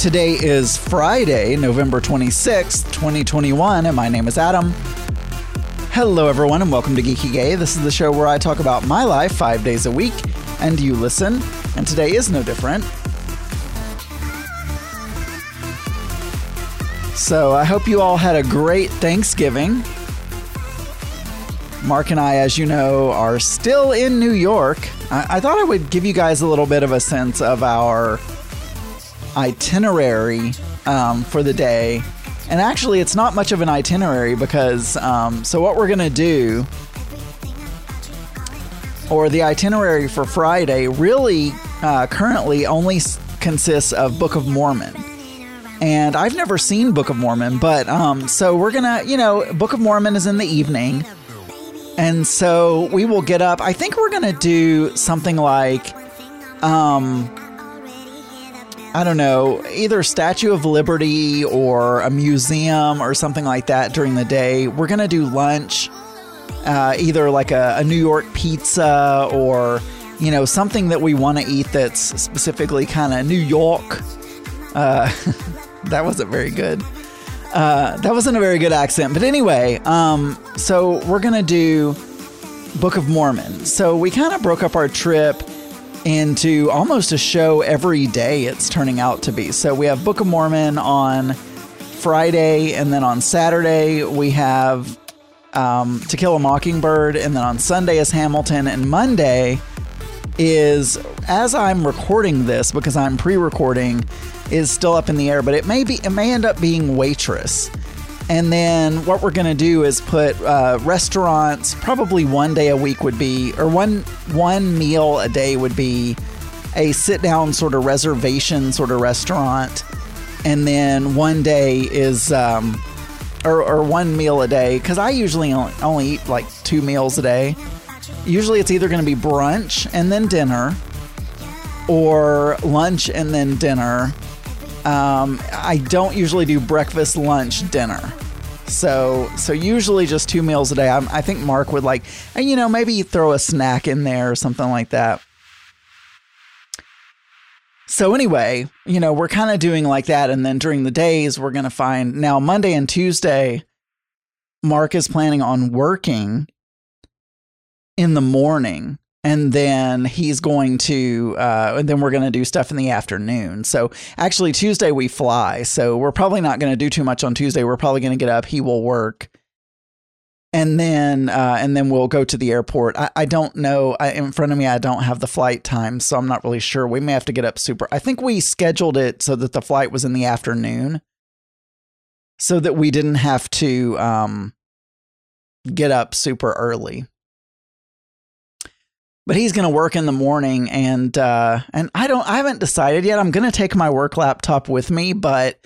Today is Friday, November 26th, 2021, and my name is Adam. Hello, everyone, and welcome to Geeky Gay. This is the show where I talk about my life 5 days a week, and you listen, and today is no different. So I hope you all had a great Thanksgiving. Mark and I, as you know, are still in New York. I thought I would give you guys a little bit of a sense of our itinerary for the day. And actually, it's not much of an itinerary because, so what we're going to do, or the itinerary for Friday, really currently only consists of Book of Mormon. And I've never seen Book of Mormon, but so we're going to, Book of Mormon is in the evening. And so we will get up. I think we're going to do something like, I don't know, either Statue of Liberty or a museum or something like that during the day. We're going to do lunch, either like a New York pizza or, something that we want to eat that's specifically kind of New York. That wasn't very good. That wasn't a very good accent. But anyway, so we're going to do Book of Mormon. So we kind of broke up our trip into almost a show every day, it's turning out to be. So we have Book of Mormon on Friday, and then on Saturday we have To Kill a Mockingbird, and then on Sunday is Hamilton, and Monday is, as I'm recording this, because I'm pre-recording, is still up in the air, but it may end up being Waitress. And then what we're going to do is put restaurants, probably one day a week would be, or one meal a day would be a sit-down sort of reservation sort of restaurant. And then one day is, or one meal a day, because I usually only eat like 2 meals a day. Usually it's either going to be brunch and then dinner, or lunch and then dinner. I don't usually do breakfast, lunch, dinner. So usually just 2 meals a day. I think Mark would like, maybe throw a snack in there or something like that. So anyway, we're kind of doing like that. And then during the days, we're going to find, now Monday and Tuesday, Mark is planning on working in the morning. And then he's going to, and then we're going to do stuff in the afternoon. So actually Tuesday we fly. So we're probably not going to do too much on Tuesday. We're probably going to get up. He will work. And then we'll go to the airport. I don't know. In front of me, I don't have the flight time. So I'm not really sure. We may have to get up I think we scheduled it so that the flight was in the afternoon, so that we didn't have to get up super early. But he's going to work in the morning, and I haven't decided yet. I'm going to take my work laptop with me, but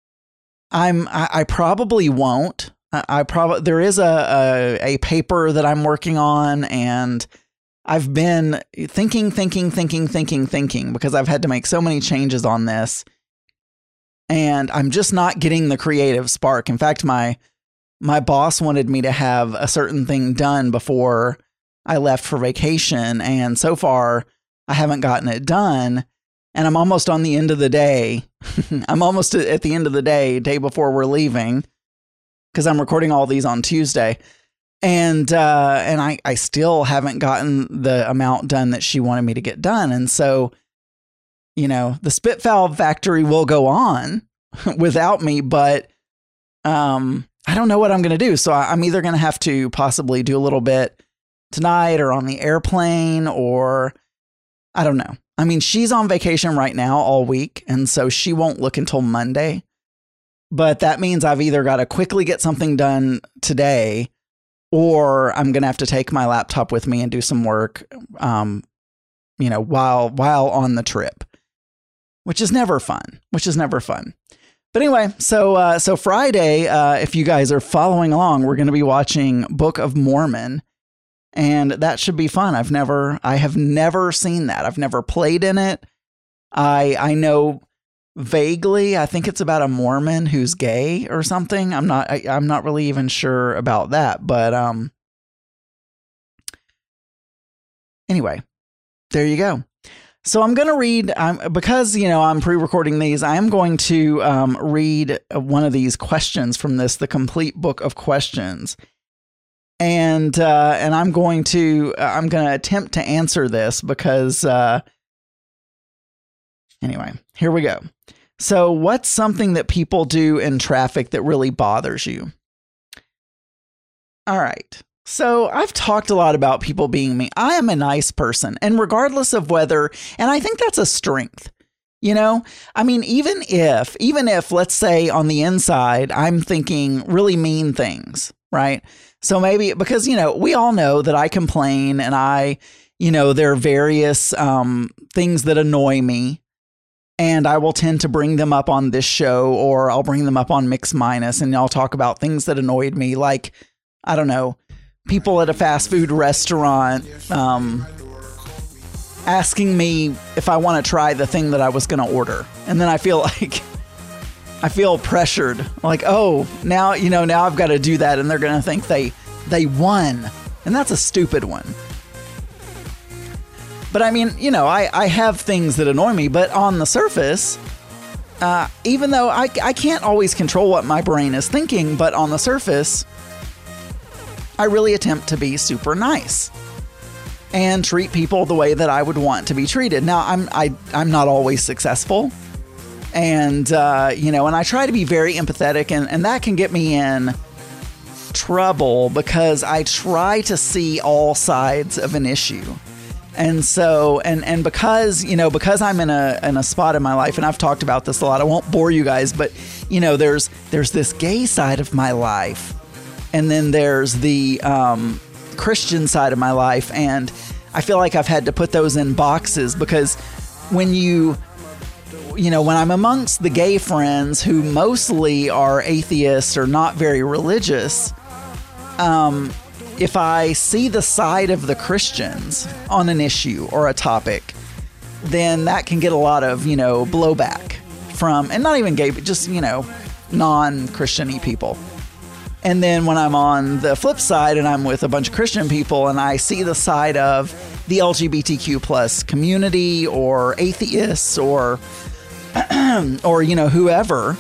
I probably won't. There is a paper that I'm working on, and I've been thinking because I've had to make so many changes on this, and I'm just not getting the creative spark. In fact, my boss wanted me to have a certain thing done before I left for vacation, and so far I haven't gotten it done, and I'm almost on the end of the day. I'm almost at the end of the day before we're leaving, because I'm recording all these on Tuesday, and I still haven't gotten the amount done that she wanted me to get done. And so, the Spitfall factory will go on without me, but I don't know what I'm going to do. So I'm either going to have to possibly do a little bit tonight or on the airplane, or I don't know. I mean, she's on vacation right now all week, and so she won't look until Monday. But that means I've either got to quickly get something done today, or I'm going to have to take my laptop with me and do some work, while on the trip, which is never fun. But anyway, so Friday, if you guys are following along, we're going to be watching Book of Mormon. And that should be fun. I have never seen that. I've never played in it. I know vaguely, I think it's about a Mormon who's gay or something. I'm not really even sure about that, but anyway, there you go. So I'm going to read, because, I'm pre-recording these, I am going to read one of these questions from the complete book of questions. And I'm going to attempt to answer this because, anyway, here we go. So what's something that people do in traffic that really bothers you? All right. So I've talked a lot about people being mean. I am a nice person, and regardless of whether, and I think that's a strength, I mean, even if, let's say on the inside, I'm thinking really mean things, right? So maybe because, we all know that I complain and there are various things that annoy me, and I will tend to bring them up on this show, or I'll bring them up on Mix Minus, and I'll talk about things that annoyed me, like, I don't know, people at a fast food restaurant asking me if I want to try the thing that I was going to order. And then I feel pressured, like, oh, now I've got to do that, and they're going to think they won. And that's a stupid one. But I mean, I have things that annoy me, but on the surface, even though I can't always control what my brain is thinking, but on the surface, I really attempt to be super nice and treat people the way that I would want to be treated. Now, I'm not always successful, and and I try to be very empathetic, and that can get me in trouble because I try to see all sides of an issue. And so, and because I'm in a spot in my life, and I've talked about this a lot, I won't bore you guys, but there's this gay side of my life. And then there's the Christian side of my life. And I feel like I've had to put those in boxes because when when I'm amongst the gay friends who mostly are atheists or not very religious, if I see the side of the Christians on an issue or a topic, then that can get a lot of, blowback from, and not even gay, but just, non-Christian-y people. And then when I'm on the flip side and I'm with a bunch of Christian people and I see the side of the LGBTQ plus community or atheists or whoever,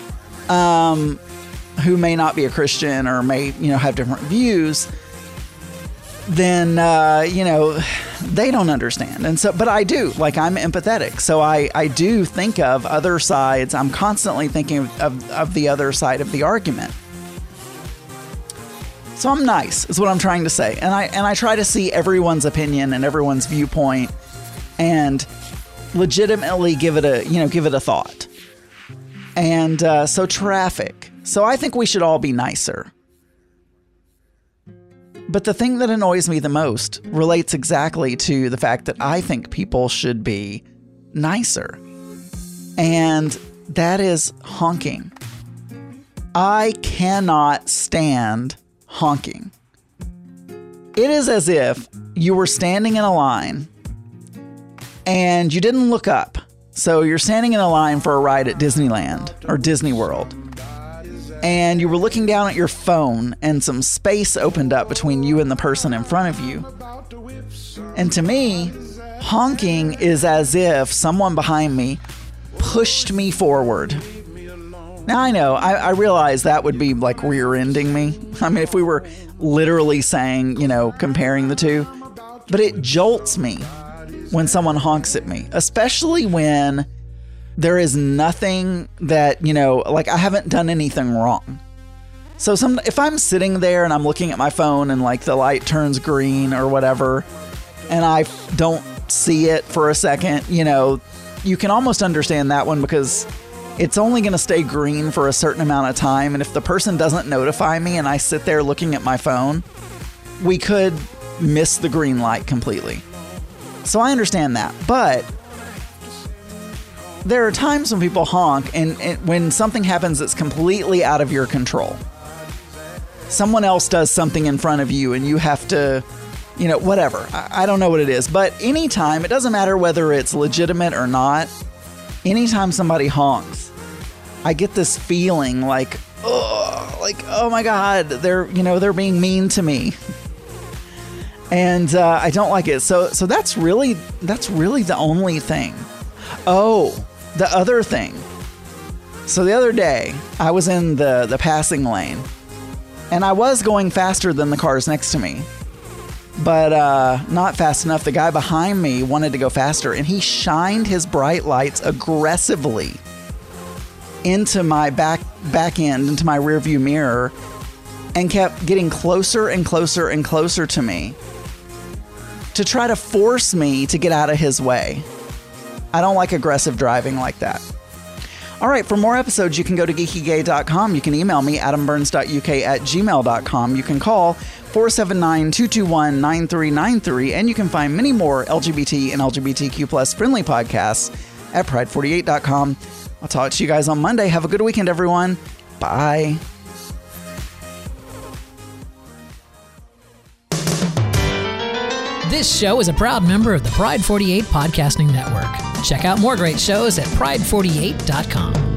who may not be a Christian or may, have different views, then, they don't understand. And so, but I do, I'm empathetic. So I do think of other sides. I'm constantly thinking of the other side of the argument. So I'm nice, is what I'm trying to say. And I try to see everyone's opinion and everyone's viewpoint and legitimately give it a thought. And so traffic. So I think we should all be nicer. But the thing that annoys me the most relates exactly to the fact that I think people should be nicer. And that is honking. I cannot stand honking. It is as if you were standing in a line and you didn't look up. So you're standing in a line for a ride at Disneyland or Disney World, and you were looking down at your phone and some space opened up between you and the person in front of you. And to me, honking is as if someone behind me pushed me forward. Now I know, I realize that would be like rear-ending me. I mean, if we were literally saying, comparing the two. But it jolts me when someone honks at me, especially when there is nothing that, I haven't done anything wrong. So if I'm sitting there and I'm looking at my phone and the light turns green or whatever, and I don't see it for a second, you can almost understand that one because it's only going to stay green for a certain amount of time. And if the person doesn't notify me and I sit there looking at my phone, we could miss the green light completely. So I understand that. But there are times when people honk and when something happens that's completely out of your control. Someone else does something in front of you and you have to, whatever. I don't know what it is. But anytime, it doesn't matter whether it's legitimate or not, anytime somebody honks, I get this feeling oh my God, they're being mean to me. And I don't like it. So that's really the only thing. Oh, the other thing. So the other day, I was in the passing lane, and I was going faster than the cars next to me, but not fast enough. The guy behind me wanted to go faster, and he shined his bright lights aggressively into my back end, into my rearview mirror, and kept getting closer and closer and closer to me to try to force me to get out of his way. I don't like aggressive driving like that. All right, for more episodes, you can go to geekygay.com. You can email me, adamburns.uk@gmail.com. You can call 479-221-9393, and you can find many more LGBT and LGBTQ plus friendly podcasts at pride48.com. I'll talk to you guys on Monday. Have a good weekend, everyone. Bye. This show is a proud member of the Pride 48 Podcasting Network. Check out more great shows at pride48.com.